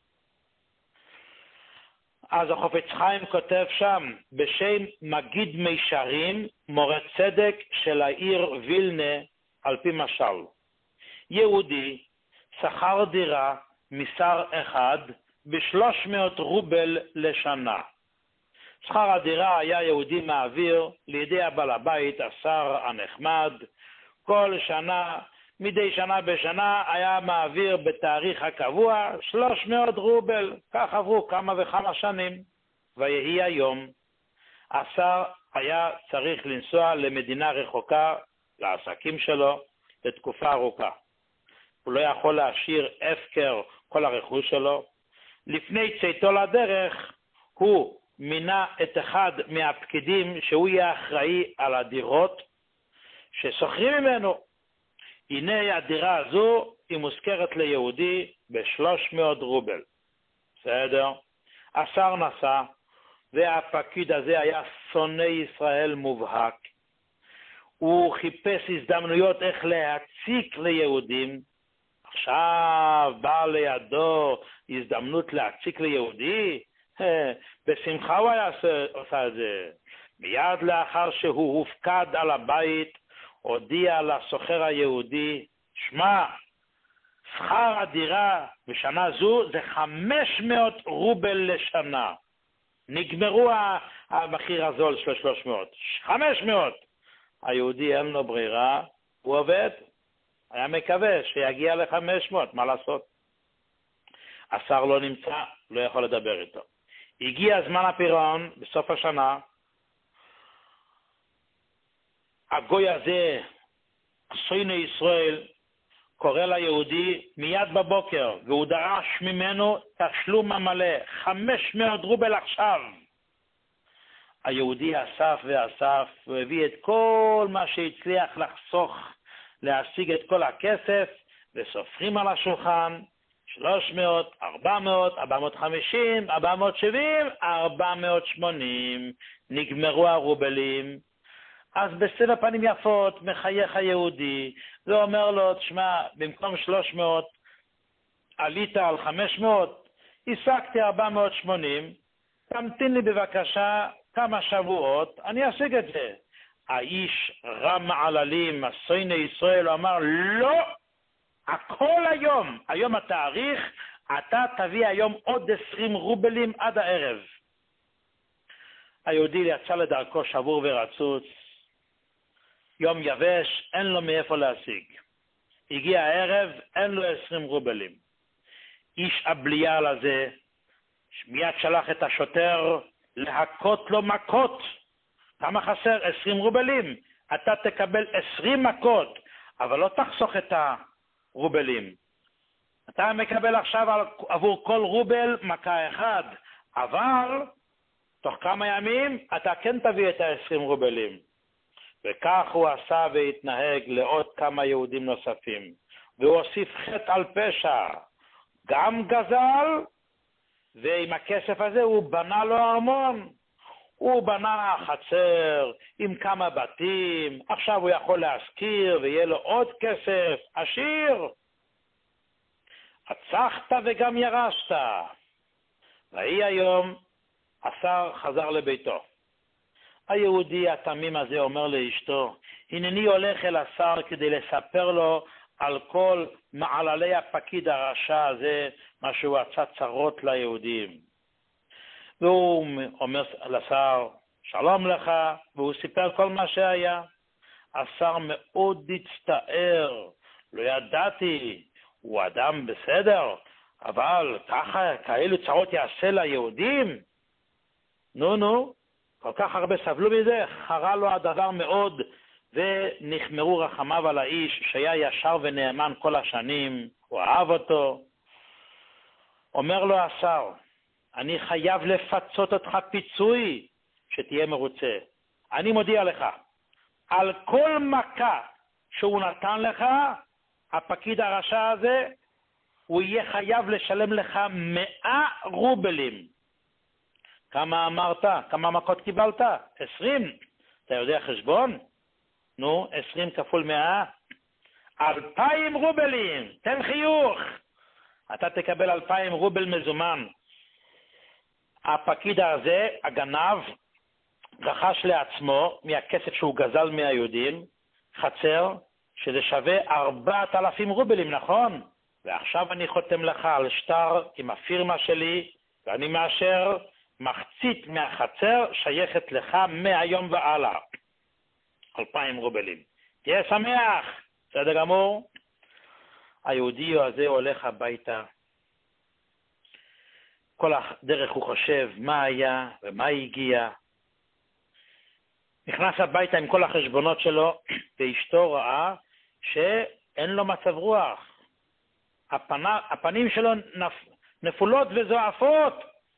אז החפץ חיים כותב שם, בשם מגיד מישרים, מורה צדק של העיר וילנה, על פי משל. יהודי שכר דירה משר אחד, ב-שלוש מאות רובל לשנה. שכר הדירה היה יהודי מעביר לידי הבעל הבית, השר הנחמד, כל שנה, מדי שנה בשנה היה מעביר בתאריך הקבוע שלוש מאות רובל, כך עברו כמה וכמה שנים, ויהי היום. השר היה צריך לנסוע למדינה רחוקה, לעסקים שלו, לתקופה ארוכה. הוא לא יכול להשאיר הפקר כל הרכוש שלו. לפני צאתו לדרך, הוא מינה את אחד מהפקידים שהוא יהיה אחראי על הדירות ששוכרים ממנו. הנה הדירה הזו היא מוזכרת ליהודי ב-שלוש מאות רובל. בסדר? השר נסע, והפקיד הזה היה שונא ישראל מובהק. הוא חיפש הזדמנויות איך להציק ליהודים. עכשיו בא לידו הזדמנות להציק ליהודי, בשמחה הוא היה עושה את זה. מיד לאחר שהוא הופקד על הבית, הודיע לסוחר היהודי, שמע, שכר הדירה בשנה זו זה חמש מאות רובל לשנה. נגמרו המחיר הזול של שלוש מאות, חמש מאות. היהודי אין לו ברירה, הוא עובד, היה מקווה שיגיע ל-חמש מאות, מה לעשות? השר לא נמצא, לא יכול לדבר איתו. הגיע זמן הפירעון בסוף השנה, הגוי הזה, שונא ישראל, קורא ליהודי מיד בבוקר, והוא דרש ממנו תשלום המלא, חמש מאות רובל עכשיו. היהודי אסף ואסף, הוא הביא את כל מה שהצליח לחסוך, להשיג את כל הכסף, וסופרים על השולחן, שלוש מאות, ארבע מאות, ארבע מאות וחמישים, ארבע מאות שבעים, ארבע מאות ושמונים, נגמרו הרובלים. אז בסבב פנים יפות מחייך היהודי, ואומר לו, תשמע, במקום שלוש מאות, עלית על חמש מאות, השגתי ארבע מאות ושמונים, תמתין לי בבקשה כמה שבועות, אני אשיג את זה. האיש רם מעללים, השונא ישראל, הוא אמר, לא, הכל היום, היום התאריך, אתה תביא היום עוד עשרים רובלים עד הערב. היהודי יצא לדרכו שבור ורצוץ, יום יבש, אין לו מאיפה להשיג. הגיע הערב, אין לו עשרים רובלים. איש הבליעל הזה, מיד שלח את השוטר להכות לו מכות. כמה חסר? עשרים רובלים. אתה תקבל עשרים מכות, אבל לא תחסוך את הרובלים. אתה מקבל עכשיו עבור כל רובל מכה אחד, אבל תוך כמה ימים אתה כן תביא את ה-עשרים רובלים. וכך הוא עשה והתנהג לעוד כמה יהודים נוספים. והוא הוסיף חטא על פשע, גם גזל, ועם הכסף הזה הוא בנה לו ארמון. הוא בנה חצר עם כמה בתים, עכשיו הוא יכול להשכיר ויהיה לו עוד כסף, עשיר. הצחת וגם ירשת. והיא היום, השר חזר לביתו. היהודי התמים הזה אומר לאשתו, הנני הולך אל השר כדי לספר לו על כל מעללי הפקיד הרשע הזה, מה שהוא עשה צרות ליהודים. והוא אומר לשר, שלום לך, והוא סיפר כל מה שהיה. השר מאוד הצטער, לא ידעתי, הוא אדם בסדר, אבל ככה, כאלו צרות יעשה ליהודים? נו נו, כל כך הרבה סבלו מזה, חרה לו הדבר מאוד, ונחמרו רחמיו על האיש שהיה ישר ונאמן כל השנים, הוא אהב אותו. אומר לו השר, אני חייב לפצות אותך פיצוי שתהיה מרוצה. אני מודיע לך, על כל מכה שהוא נתן לך, הפקיד הרשע הזה, הוא יהיה חייב לשלם לך מאה רובלים. כמה אמרת? כמה מכות קיבלת? עשרים. אתה יודע חשבון? נו, עשרים כפול מאה. אלפיים רובלים. תן חיוך. אתה תקבל אלפיים רובל מזומן. הפקיד הזה, הגנב, רכש לעצמו מהכסף שהוא גזל מהיהודים, חצר, שזה שווה ארבעת אלפים רובלים, נכון? ועכשיו אני חותם לך על שטר עם הפירמה שלי, ואני מאשר מחצית מהחצר שייכת לך מהיום והלאה. אלפיים רובלים. תהיה שמח, בסדר גמור? היהודי הזה הולך הביתה. כל הדרך הוא חושב מה היה ומה הגיע. נכנס הביתה עם כל החשבונות שלו, ואשתו ראה שאין לו מצב רוח. הפנה, הפנים שלו נפ, נפולות וזועפות.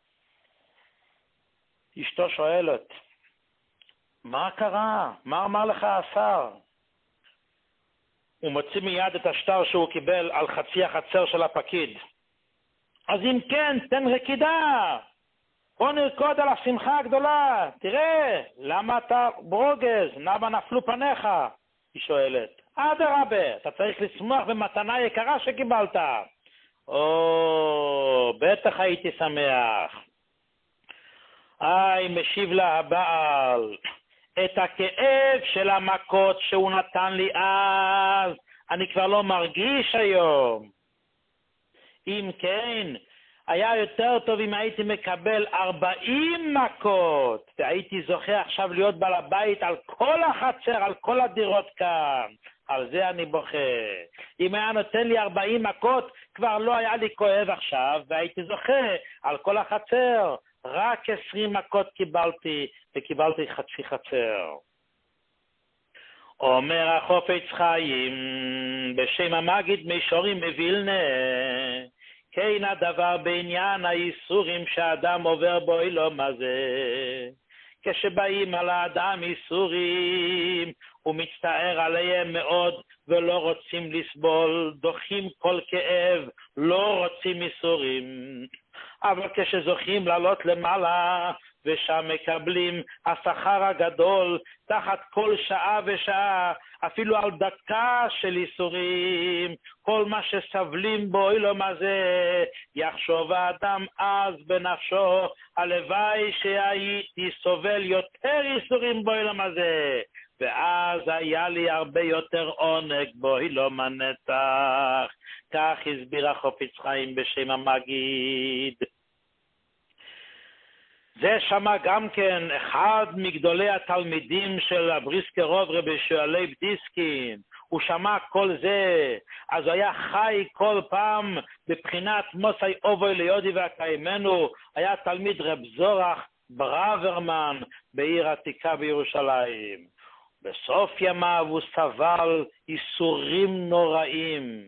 אשתו שואלת, מה קרה? מה אמר לך השר? הוא מוציא מיד את השטר שהוא קיבל על חצי החצר של הפקיד. אז אם כן, תן רקידה. בוא נרקוד על השמחה הגדולה. תראה, למה אתה ברוגז? למה נפלו פניך? היא שואלת. אדרבה, אתה צריך לשמוח במתנה יקרה שקיבלת. או, בטח הייתי שמח. איי, משיב לה הבעל. את הכאב של המכות שהוא נתן לי אז, אני כבר לא מרגיש היום. אם כן, היה יותר טוב אם הייתי מקבל ארבעים מכות, והייתי זוכה עכשיו להיות בעל הבית על כל החצר, על כל הדירות כאן. על זה אני בוכה. אם היה נותן לי ארבעים מכות, כבר לא היה לי כואב עכשיו, והייתי זוכה על כל החצר. רק עשרים מכות קיבלתי, וקיבלתי חצי חצר. אומר החופץ חיים, בשם המגיד מישורים בווילנה, כן הדבר בעניין האיסורים שהאדם עובר בו אילום הזה. כשבאים על האדם איסורים, הוא מצטער עליהם מאוד ולא רוצים לסבול, דוחים כל כאב, לא רוצים איסורים. אבל כשזוכים לעלות למעלה, ושם מקבלים השכר הגדול, תחת כל שעה ושעה, אפילו על דקה של איסורים, כל מה שסבלים בו אילום הזה, יחשוב האדם אז בנפשו, הלוואי שהייתי סובל יותר איסורים בו אילום הזה, ואז היה לי הרבה יותר עונג בו אילום הנצח. כך הסביר החופץ חיים בשם המגיד. זה שמע גם כן אחד מגדולי התלמידים של הבריסקרוב רבי שואלי בדיסקין. הוא שמע כל זה, אז הוא היה חי כל פעם בבחינת מוסי אובוי ליודי והקיימנו. היה תלמיד רב זורח ברוורמן בעיר עתיקה בירושלים. בסוף ימיו הוא סבל איסורים נוראים.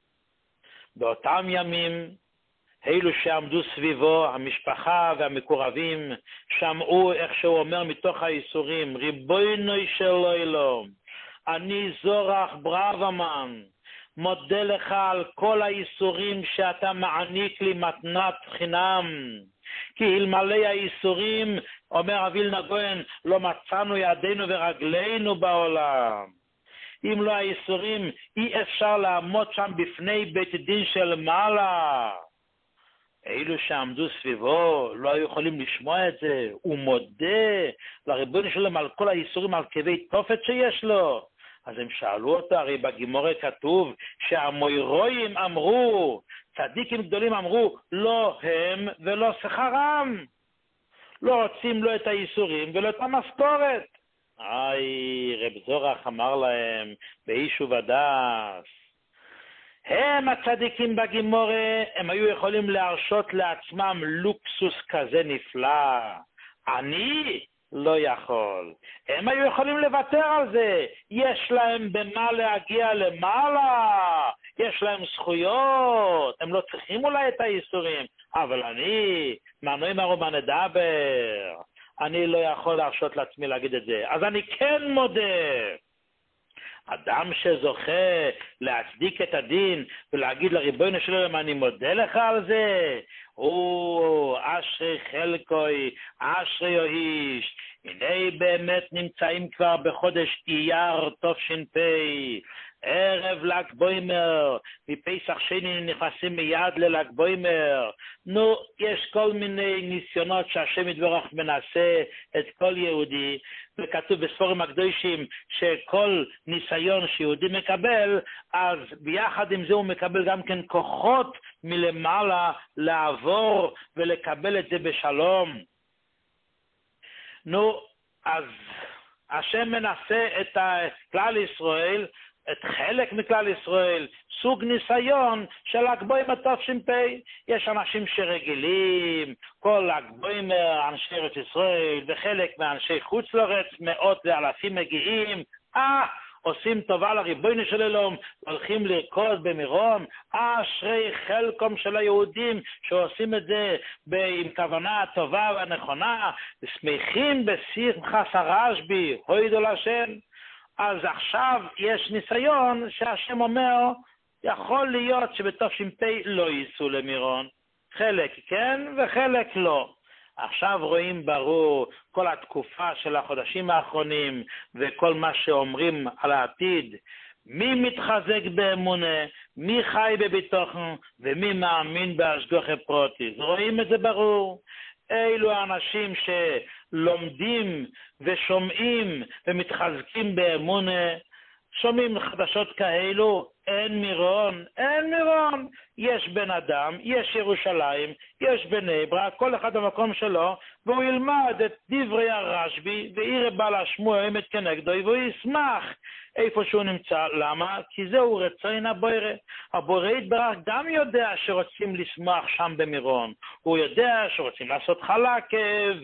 באותם ימים, אלו שעמדו סביבו, המשפחה והמקורבים, שמעו איך שהוא אומר מתוך האיסורים, ריבונו של עולם, אני זורח ברוורמן, מודה לך על כל האיסורים שאתה מעניק לי מתנת חינם. כי אלמלא האיסורים, אומר אבילנה גויין, לא מצאנו ידינו ורגלינו בעולם. אם לא האיסורים, אי אפשר לעמוד שם בפני בית דין של מעלה. אלו שעמדו סביבו לא היו יכולים לשמוע את זה. הוא מודה לריבונו שלהם על כל האיסורים, על כאבי תופת שיש לו. אז הם שאלו אותו, הרי בגימורה כתוב שהמוירואים אמרו, צדיקים גדולים אמרו, לא הם ולא שכרם. לא רוצים לא את האיסורים ולא את המשכורת. איי, רב זורח אמר להם, באיש ובדס, הם הצדיקים בגימורה, הם היו יכולים להרשות לעצמם לוקסוס כזה נפלא. אני לא יכול. הם היו יכולים לוותר על זה. יש להם במה להגיע למעלה. יש להם זכויות. הם לא צריכים אולי את האיסורים. אבל אני, מנוי מרובה נדבר. אני לא יכול להרשות לעצמי להגיד את זה. אז אני כן מודה. אדם שזוכה להצדיק את הדין ולהגיד לריבונו של עולם, אני מודה לך על זה, הוא אשרי חלקוי, אשרי איש. הנה באמת נמצאים כבר בחודש אייר תש"פ, ערב ל"ג בוימר, מפסח שני נכנסים מיד לל"ג בוימר. נו, יש כל מיני ניסיונות שהשם יתברך מנסה את כל יהודי, וכתוב בספרים הקדושים שכל ניסיון שיהודי מקבל, אז ביחד עם זה הוא מקבל גם כן כוחות מלמעלה לעבור ולקבל את זה בשלום. נו, אז השם מנסה את כלל ישראל, את חלק מכלל ישראל, סוג ניסיון של הגבוהים התש"פ. יש אנשים שרגילים, כל הגבוהים אנשי ארץ ישראל, וחלק מאנשי חוץ לארץ, מאות ואלפים מגיעים, אה, עושים טובה לריבונו של עולם, הולכים לרקוד במירון, אשרי חלקם של היהודים שעושים את זה עם כוונה טובה ונכונה, שמחים בשמחת הרשב"י, הודו להשם. אז עכשיו יש ניסיון שהשם אומר, יכול להיות שבתש"פ לא ייסעו למירון, חלק כן וחלק לא. עכשיו רואים ברור כל התקופה של החודשים האחרונים וכל מה שאומרים על העתיד, מי מתחזק באמונה, מי חי בביטחון ומי מאמין בהשגחה פרוטיס. רואים את זה ברור. אילו האנשים שלומדים ושומעים ומתחזקים באמונה, שומעים חדשות כאלו, אין מירון, אין מירון. יש בן אדם, יש ירושלים, יש בני ברק, כל אחד במקום שלו, והוא ילמד את דברי הרשב"י, ויראה בעל השמוע אמת כנגדו, והוא ישמח איפה שהוא נמצא. למה? כי זהו רצון הבורא. הבורא יתברך גם יודע שרוצים לשמוח שם במירון. הוא יודע שרוצים לעשות חלקה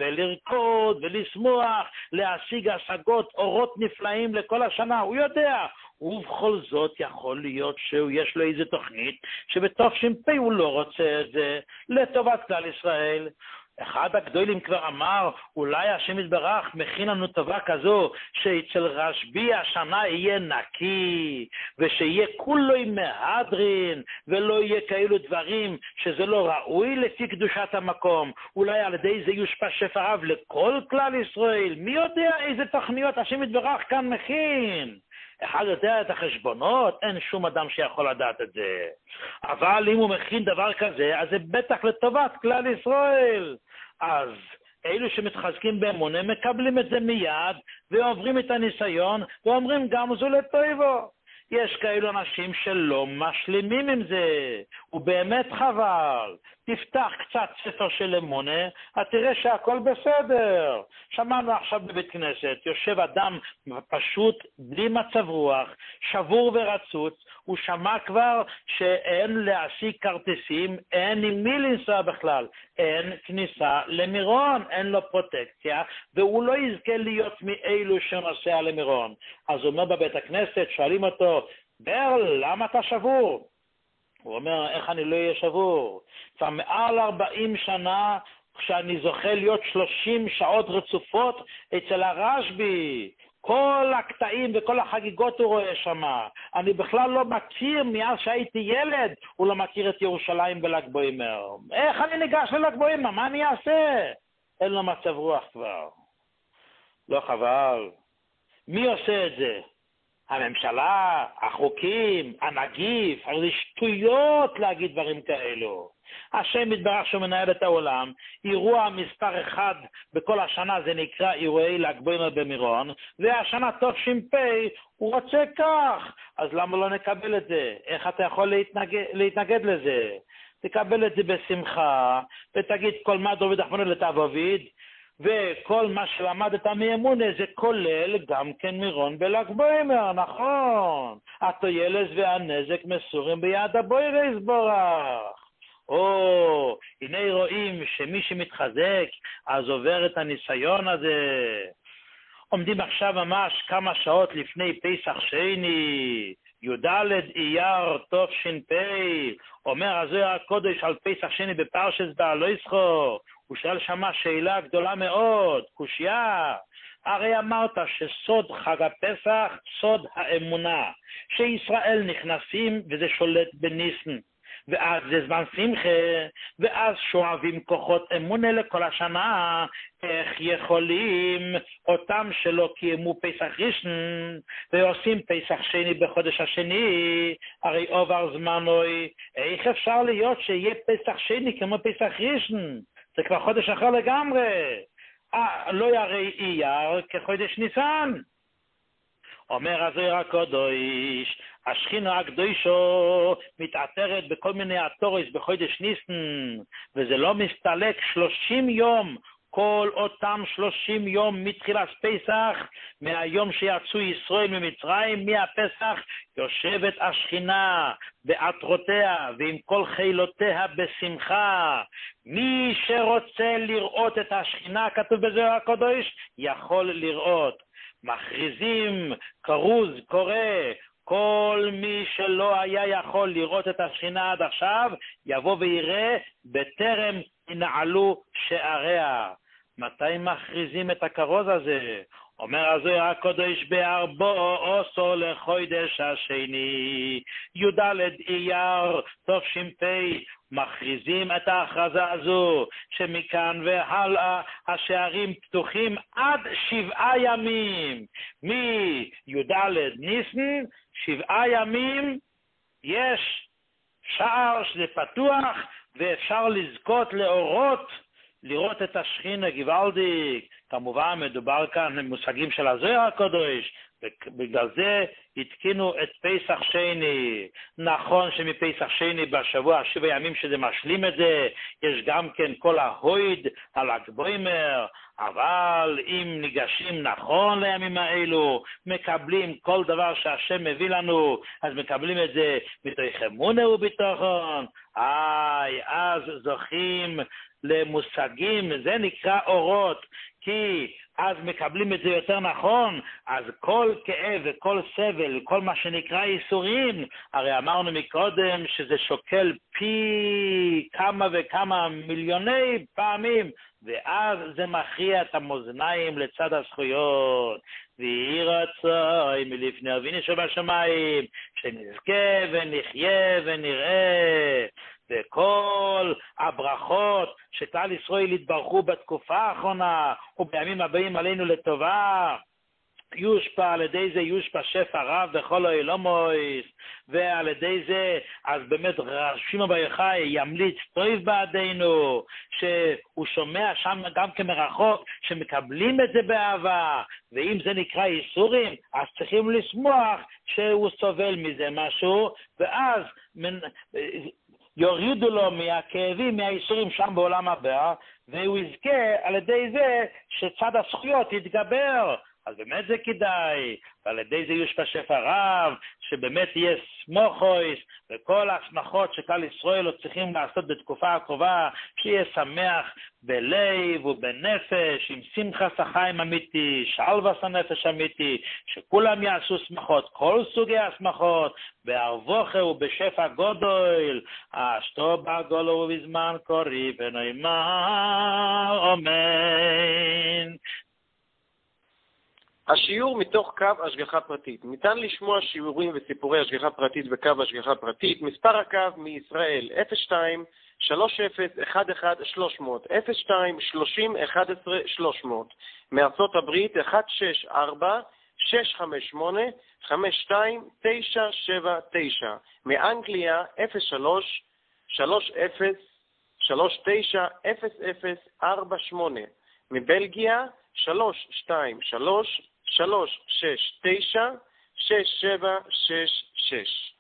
ולרקוד ולשמוח, להשיג השגות, אורות נפלאים לכל השנה. הוא יודע. ובכל זאת יכול להיות שיש לו איזו תוכנית שבתש"פ הוא לא רוצה את זה לטובת כלל ישראל. אחד הגדולים כבר אמר, אולי השם יתברך מכין לנו טובה כזו, שאצל רשב"י השנה יהיה נקי, ושיהיה כולו עם מהדרין, ולא יהיה כאלו דברים שזה לא ראוי לפי קדושת המקום. אולי על ידי זה יושפע שפע רב לכל כלל ישראל. מי יודע איזה תוכניות השם יתברך כאן מכין? אחד יודע את החשבונות, אין שום אדם שיכול לדעת את זה. אבל אם הוא מכין דבר כזה, אז זה בטח לטובת כלל ישראל. אז אלו שמתחזקים באמונה מקבלים את זה מיד, ועוברים את הניסיון, ואומרים גם זו לטובו. יש כאלו אנשים שלא משלימים עם זה, ובאמת חבל. תפתח קצת ספר של אמונה, אתה תראה שהכל בסדר. שמענו עכשיו בבית כנסת, יושב אדם פשוט בלי מצב רוח, שבור ורצוץ, הוא שמע כבר שאין להשיג כרטיסים, אין עם מי לנסוע בכלל, אין כניסה למירון, אין לו פרוטקציה, והוא לא יזכה להיות מאלו שנוסע למירון. אז הוא אומר בבית הכנסת, שואלים אותו, ברל, למה אתה שבור? הוא אומר, איך אני לא אהיה שבור? כבר מעל ארבעים שנה, כשאני זוכה להיות שלושים שעות רצופות אצל הרשב"י, כל הקטעים וכל החגיגות הוא רואה שמה. אני בכלל לא מכיר, מאז שהייתי ילד, הוא לא מכיר את ירושלים בל"ג בעומר. איך אני ניגש לל"ג בעומר? מה אני אעשה? אין לו מצב רוח כבר. לא חבל. מי עושה את זה? הממשלה, החוקים, הנגיף, הרי זה שטויות להגיד דברים כאלו. השם יתברך שהוא מנהל את העולם, אירוע מספר אחד בכל השנה זה נקרא אירועי ל"ג בעומר במירון, והשנה תש"פ הוא רוצה כך, אז למה לא נקבל את זה? איך אתה יכול להתנגד, להתנגד לזה? תקבל את זה בשמחה, ותגיד כל מה דוד אחמונה לתעבוביד, וכל מה שלמדת מאמונה זה כולל גם כן מירון בל"ג בעומר, נכון. התועלת והנזק מסורים ביד הבורא יתברך. או, הנה רואים שמי שמתחזק אז עובר את הניסיון הזה. עומדים עכשיו ממש כמה שעות לפני פסח שני, י"ד אייר תש"פ, אומר הזוהר הקודש על פסח שני בפרשת בעלו ישחור. הוא שאל שמה שאלה גדולה מאוד, קושיה. הרי אמרת שסוד חג הפסח, סוד האמונה, שישראל נכנסים וזה שולט בניסן, ואז זה זמן שמחה, ואז שואבים כוחות אמונה לכל השנה. איך יכולים אותם שלא קיימו פסח ראשון ועושים פסח שני בחודש השני? הרי עובר זמנוי, איך אפשר להיות שיהיה פסח שני כמו פסח ראשון? זה כבר חודש אחר לגמרי. אה, לא יראה אייר כחודש ניסן. אומר הזוהר הקודש, השכינה הקדושו מתעטרת בכל מיני התורס בחודש ניסן, וזה לא מסתלק שלושים יום כל אותם שלושים יום מתחילת פסח, מהיום שיצאו ישראל ממצרים, מהפסח, יושבת השכינה בעטרותיה ועם כל חילותיה בשמחה. מי שרוצה לראות את השכינה, כתוב בזוהר הקדוש, יכול לראות. מכריזים, כרוז, קורא, כל מי שלא היה יכול לראות את השכינה עד עכשיו, יבוא ויראה בטרם ינעלו שעריה. מתי מכריזים את הכרוז הזה? אומר הזוהר הקדוש בארבעו עשור לחודש השני, י"ד אייר תש"פ, מכריזים את ההכרזה הזו, שמכאן והלאה השערים פתוחים עד שבעה ימים. מי"ד ניסן, שבעה ימים יש שער שזה פתוח, ואפשר לזכות לאורות, לראות את השכינה גוואלדיק. כמובן מדובר כאן במושגים של הזוהר הקדוש, בגלל זה התקינו את פסח שני. נכון שמפסח שני בשבוע שבע ימים שזה משלים את זה, יש גם כן כל ההויד על הגבוימר, אבל אם ניגשים נכון לימים האלו, מקבלים כל דבר שהשם מביא לנו, אז מקבלים את זה מתוך אמונה וביטחון, איי, אז זוכים למושגים, זה נקרא אורות, כי אז מקבלים את זה יותר נכון, אז כל כאב וכל סבל, כל מה שנקרא איסורים, הרי אמרנו מקודם שזה שוקל פי כמה וכמה מיליוני פעמים, ואז זה מכריע את המאזניים לצד הזכויות. ויהי רצוי מלפני אבינו שבשמיים, שנזכה ונחיה ונראה. וכל הברכות שכלל ישראל התברכו בתקופה האחרונה ובימים הבאים עלינו לטובה, יושפע, על ידי זה יושפע שפע רב בכל העולמות, ועל ידי זה אז באמת שמעון בר יוחאי ימליץ טוב בעדינו, שהוא שומע שם גם כמרחוק שמקבלים את זה באהבה, ואם זה נקרא איסורים אז צריכים לשמוח שהוא סובל מזה משהו, ואז מנ... יורידו לו מהכאבים, מהאיסורים שם בעולם הבא, והוא יזכה על ידי זה שצד הזכויות יתגבר. אז באמת זה כדאי, ועל ידי זה יושפע שפע רב, שבאמת יהיה סמוכויס, וכל השמחות שכלל ישראל לא צריכים לעשות בתקופה הקרובה, שיהיה שמח בלב ובנפש, עם שמחת החיים אמיתי, שלוות הנפש אמיתי, שכולם יעשו שמחות, כל סוגי השמחות, בערבוכה ובשפע גודל, אשתו בגולו ובזמן קורי ונאמר, אמן. השיעור מתוך קו השגחה פרטית. ניתן לשמוע שיעורים וסיפורי השגחה פרטית בקו השגחה פרטית. מספר הקו מישראל אפס שתיים שלוש אפס אחת אחת שלוש מאות, אפס שתיים שלושים אחת עשרה שלוש מאות. מארצות הברית אחת שש ארבע שש חמש שמונה חמש שתיים תשע שבע תשע. מאנגליה אפס שלוש שלוש אפס שלוש תשע אפס אפס ארבע שמונה. מבלגיה שלוש שתיים שלוש שלוש שש תשע שש שבע שש שש.